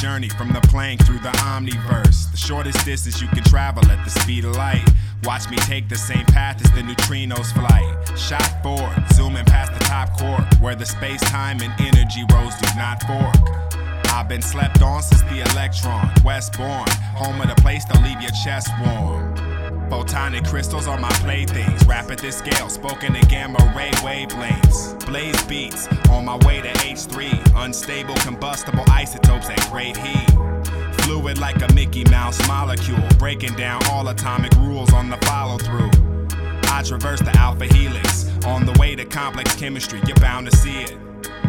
journey from the plane through the omniverse. The shortest distance you can travel at the speed of light. Watch me take the same path as the neutrinos flight. Shot forward, zooming past the top court, where the space-time and energy roads do not fork. I've been slept on since the electron, Westbourne, home of the place that'll leave your chest warm. Photonic crystals are my playthings, rap at this scale, spoken in gamma ray wavelengths. Blaze beats, on my way to H3, unstable combustible isotopes at great heat. Fluid like a Mickey Mouse molecule, breaking down all atomic rules on the follow-through. I traverse the alpha helix, on the way to complex chemistry, you're bound to see it.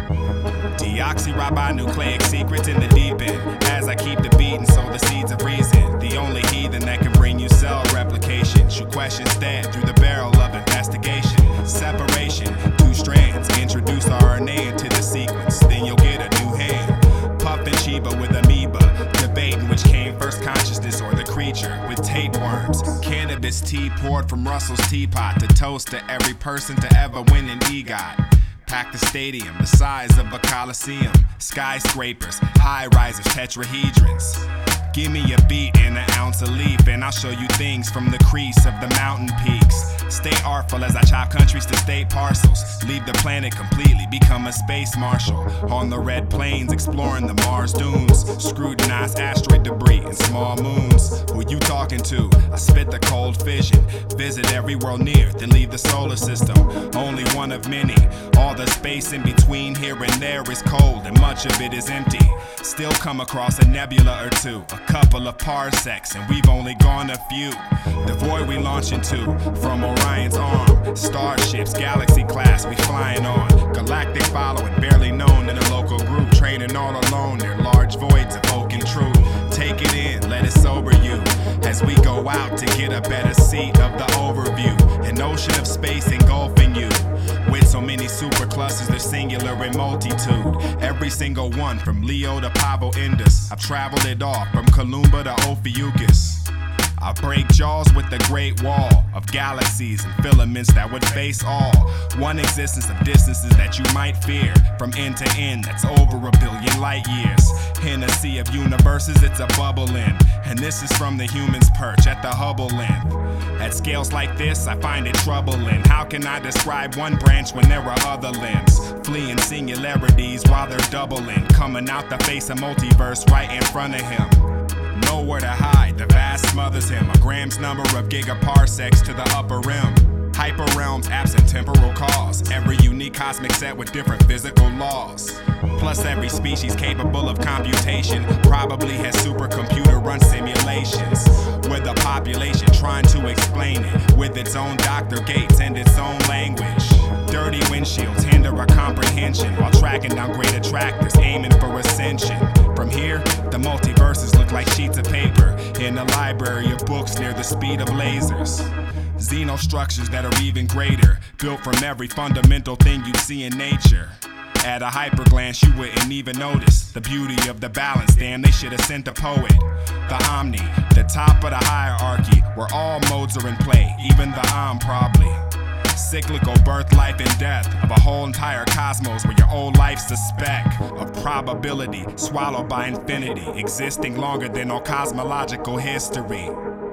Deoxyribonucleic secrets in the deep end, as I keep the beat and sow the seeds of reason. The only heathen that can bring you cell replication. Shoot questions dead through the barrel of investigation. Separation, two strands, introduce RNA into the sequence, then you'll get a new hand. Puffin' Chiba with amoeba, debating which came first, consciousness or the creature, with tapeworms. Cannabis tea poured from Russell's teapot to toast to every person to ever win an EGOT. Pack the stadium, the size of a coliseum. Skyscrapers, high-risers, tetrahedrons. Give me a beat and an ounce of leaf, and I'll show you things from the crease of the mountain peaks. Stay artful as I chop countries to state parcels. Leave the planet completely, become a space marshal. On the red plains, exploring the Mars dunes. Scrutinize asteroid debris and small moons. Who you talking to? I spit the cold fission. Visit every world near, then leave the solar system. Only one of many. All the space in between here and there is cold, and much of it is empty. Still come across a nebula or two, a couple of parsecs, and we've only gone a few. The void we launch into, from Orion's arm. Starships, galaxy class, we flying on. Galactic following, barely known in a local group. Training all alone, near large voids evoking truth. Take it in, let it sober you, as we go out to get a better seat of the overview. An ocean of space engulfing you, with so many superclusters, they're singular in multitude. Every single one, from Leo to Pavo Indus. I've traveled it all, from Columba to Ophiuchus. I break jaws with the great wall of galaxies and filaments that would face all. One existence of distances that you might fear, from end to end that's over 1 billion light years. In a sea of universes, it's a bubble in, and this is from the human's perch at the Hubble length. At scales like this, I find it troubling. How can I describe one branch when there are other limbs? Fleeing singularities while they're doubling, coming out the face of multiverse right in front of him. Nowhere to hide, the vast smothers him. A gram's number of gigaparsecs to the upper rim. Hyperrealms absent temporal cause. Every unique cosmic set with different physical laws. Plus every species capable of computation probably has supercomputer run simulations. With the population trying to explain it, with its own Dr. Gates and its own language. Dirty windshields hinder our comprehension, while tracking down great attractors aiming for ascension. From here, the multiverses look like sheets of paper in a library of books near the speed of lasers. Xenostructures that are even greater, built from every fundamental thing you'd see in nature. At a hyper glance, you wouldn't even notice the beauty of the balance. Damn, they should have sent a poet. The Omni, the top of the hierarchy, where all modes are in play, even the probably. Cyclical birth, life, and death of a whole entire cosmos, where your old life's a speck of probability, swallowed by infinity, existing longer than all cosmological history.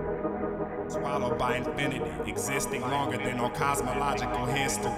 Swallowed by infinity, existing longer than all cosmological history.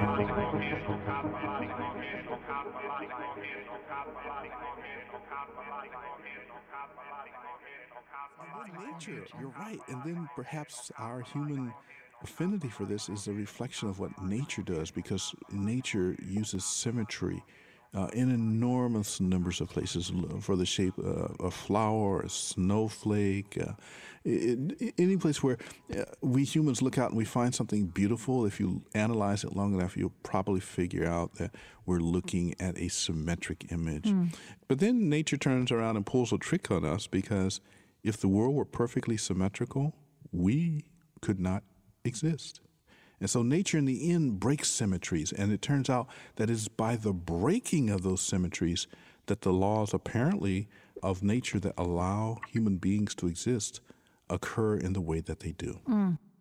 Nature, you're right. And then perhaps our human affinity for this is a reflection of what nature does, because nature uses symmetry in enormous numbers of places for the shape of a flower, a snowflake, any place where we humans look out and we find something beautiful. If you analyze it long enough, you'll probably figure out that we're looking at a symmetric image. But then nature turns around and pulls a trick on us, because if the world were perfectly symmetrical, we could not exist. And so nature in the end breaks symmetries, and it turns out that it's by the breaking of those symmetries that the laws apparently of nature that allow human beings to exist occur in the way that they do.